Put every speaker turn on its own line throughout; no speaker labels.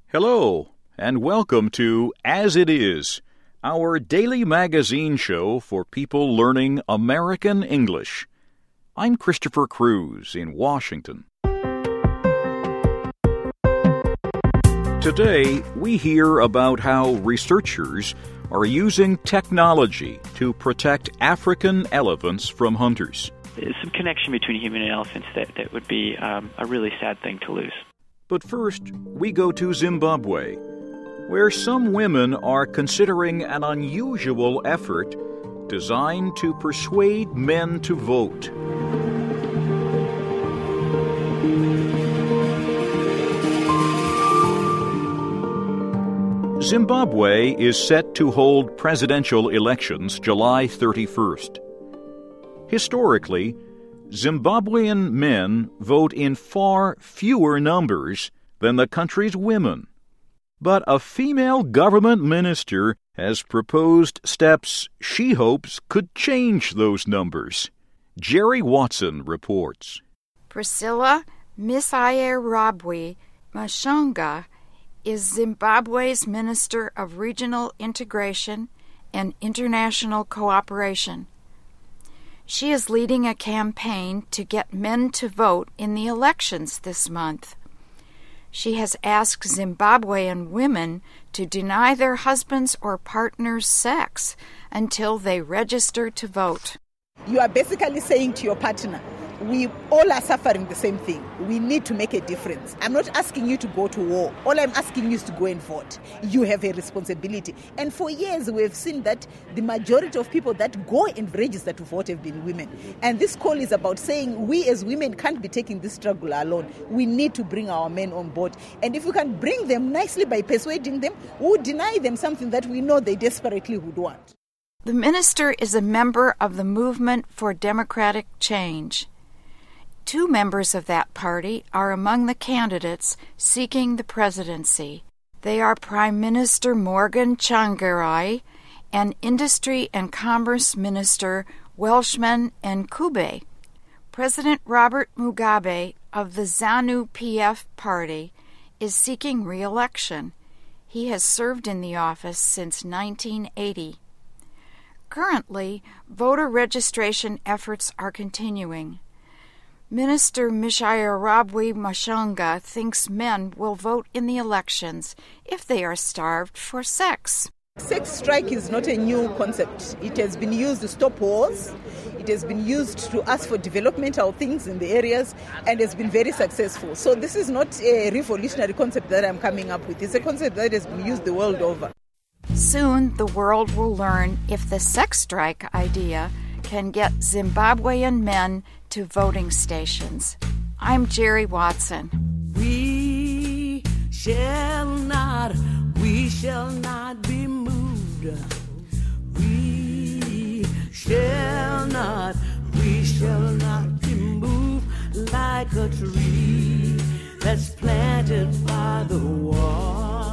Hello, and welcome to As It Is, our daily magazine show for people learning American English. I'm Christopher Cruz in Washington. Today, we hear about how researchers are using technology to protect African elephants from hunters.
There's some connection between human and elephants that would be a really sad thing to lose.
But first, we go to Zimbabwe, where some women are considering an unusual effort designed to persuade men to vote. Zimbabwe is set to hold presidential elections July 31st. Historically, Zimbabwean men vote in far fewer numbers than the country's women. But a female government minister has proposed steps she hopes could change those numbers. Jerry Watson reports.
Priscilla Misayarabwi Mashonga is Zimbabwe's Minister of Regional Integration and International Cooperation. She is leading a campaign to get men to vote in the elections this month. She has asked Zimbabwean women to deny their husbands or partners sex until they register to vote.
You are basically saying to your partner, we all are suffering the same thing. We need to make a difference. I'm not asking you to go to war. All I'm asking you is to go and vote. You have a responsibility. And for years, we've seen that the majority of people that go and register to vote have been women. And this call is about saying we as women can't be taking this struggle alone. We need to bring our men on board. And if we can bring them nicely by persuading them, we'll deny them something that we know they desperately would want.
The minister is a member of the Movement for Democratic Change. Two members of that party are among the candidates seeking the presidency. They are Prime Minister Morgan Tsvangirai and Industry and Commerce Minister Welshman Ncube. President Robert Mugabe of the ZANU-PF party is seeking re-election. He has served in the office since 1980. Currently, voter registration efforts are continuing. Minister Misayarabwi Mashonga thinks men will vote in the elections if they are starved for sex.
Sex strike is not a new concept. It has been used to stop wars. It has been used to ask for developmental things in the areas and has been very successful. So this is not a revolutionary concept that I'm coming up with. It's a concept that has been used the world over.
Soon the world will learn if the sex strike idea can get Zimbabwean men to voting stations. I'm Jerry Watson.
We shall not be moved. We shall not be moved like a tree that's planted by the water.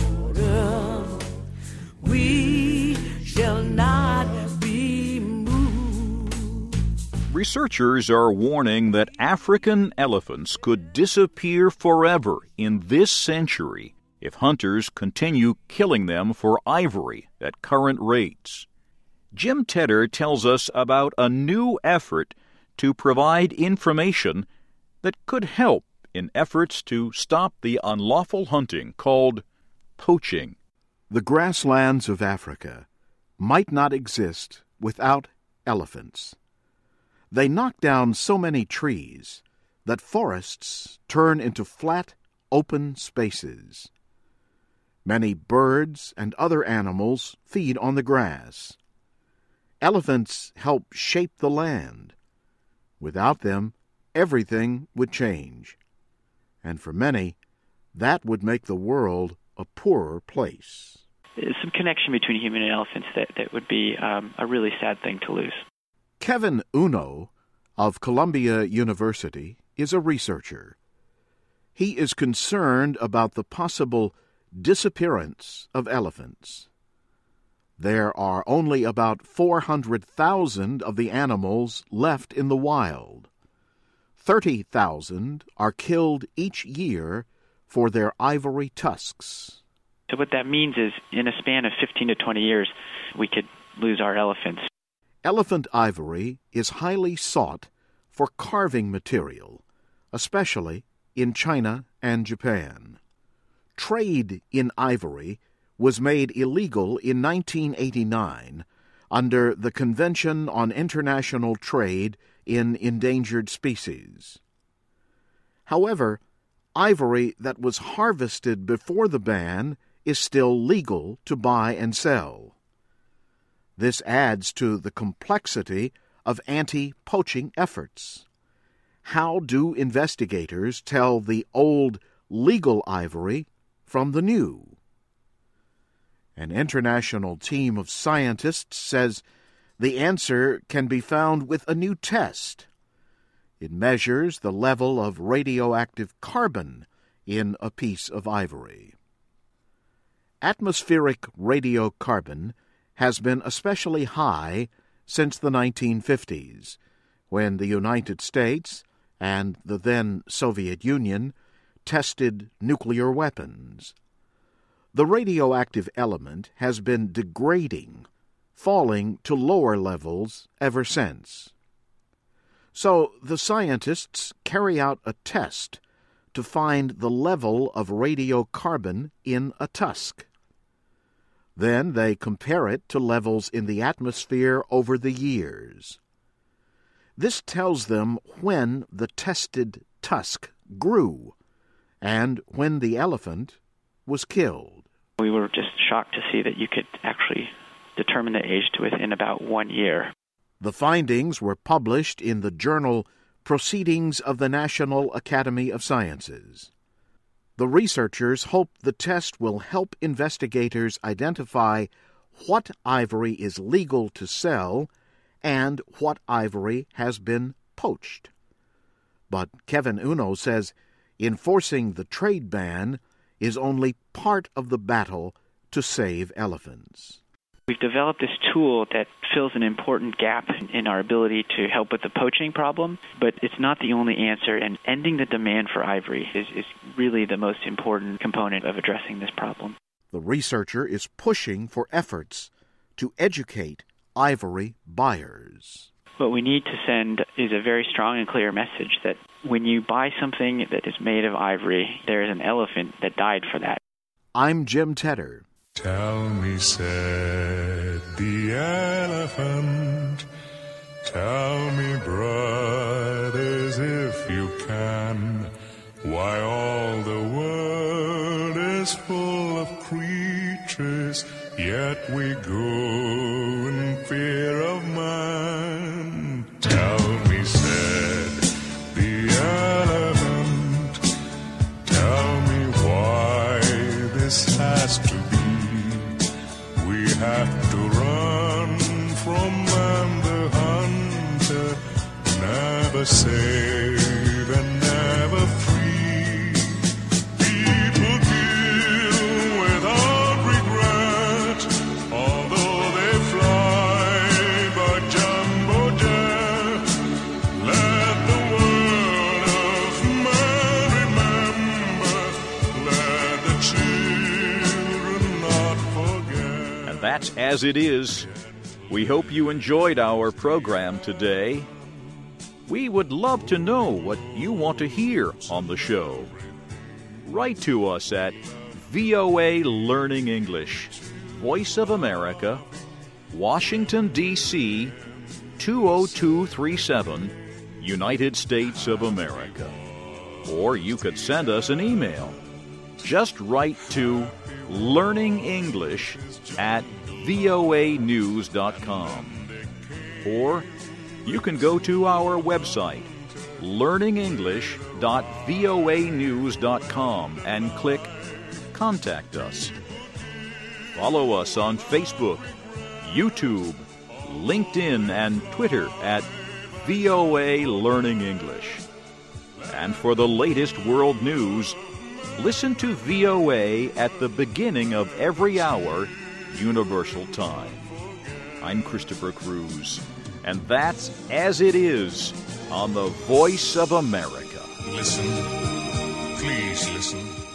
We shall not be moved.
Researchers are warning that African elephants could disappear forever in this century if hunters continue killing them for ivory at current rates. Jim Tedder tells us about a new effort to provide information that could help in efforts to stop the unlawful hunting called poaching.
The grasslands of Africa might not exist without elephants. They knock down so many trees that forests turn into flat, open spaces. Many birds and other animals feed on the grass. Elephants help shape the land. Without them, everything would change. And for many, that would make the world a poorer place.
There's some connection between human and elephants that would be a really sad thing to lose.
Kevin Uno of Columbia University is a researcher. He is concerned about the possible disappearance of elephants. There are only about 400,000 of the animals left in the wild. 30,000 are killed each year for their ivory tusks.
So what that means is, in a span of 15 to 20 years, we could lose our elephants.
Elephant ivory is highly sought for carving material, especially in China and Japan. Trade in ivory was made illegal in 1989 under the Convention on International Trade in Endangered Species. However, ivory that was harvested before the ban is still legal to buy and sell. This adds to the complexity of anti-poaching efforts. How do investigators tell the old legal ivory from the new? An international team of scientists says the answer can be found with a new test. It measures the level of radioactive carbon in a piece of ivory. Atmospheric radiocarbon has been especially high since the 1950s, when the United States and the then Soviet Union tested nuclear weapons. The radioactive element has been degrading, falling to lower levels ever since. So the scientists carry out a test to find the level of radiocarbon in a tusk. Then they compare it to levels in the atmosphere over the years. This tells them when the tested tusk grew and when the elephant was killed.
We were just shocked to see that you could actually determine the age to within about 1 year.
The findings were published in the journal Proceedings of the National Academy of Sciences. The researchers hope the test will help investigators identify what ivory is legal to sell and what ivory has been poached. But Kevin Uno says enforcing the trade ban is only part of the battle to save elephants.
We've developed this tool that fills an important gap in our ability to help with the poaching problem, but it's not the only answer, and ending the demand for ivory is really the most important component of addressing this problem.
The researcher is pushing for efforts to educate ivory buyers.
What we need to send is a very strong and clear message that when you buy something that is made of ivory, there is an elephant that died for that.
I'm Jim Tedder.
Tell me, said the elephant, tell me, brothers, if you can, why all the world is full of creatures, yet we go in fear of man. Tell me, said the elephant, tell me why this has to be. We have to run from man the hunter, never save and never free. People kill without regret, although they fly by jumbo jet. Let the word of man remember, let the children not forget.
And that's As It Is. We hope you enjoyed our program today. We would love to know what you want to hear on the show. Write to us at VOA Learning English, Voice of America, Washington, D.C., 20237, United States of America. Or you could send us an email. Just write to learningenglish@voanews.com. Or you can go to our website, learningenglish.voanews.com, and click Contact Us. Follow us on Facebook, YouTube, LinkedIn, and Twitter at VOA Learning English. And for the latest world news, listen to VOA at the beginning of every hour, Universal Time. I'm Christopher Cruz, and that's As It Is on the Voice of America.
Listen, please listen.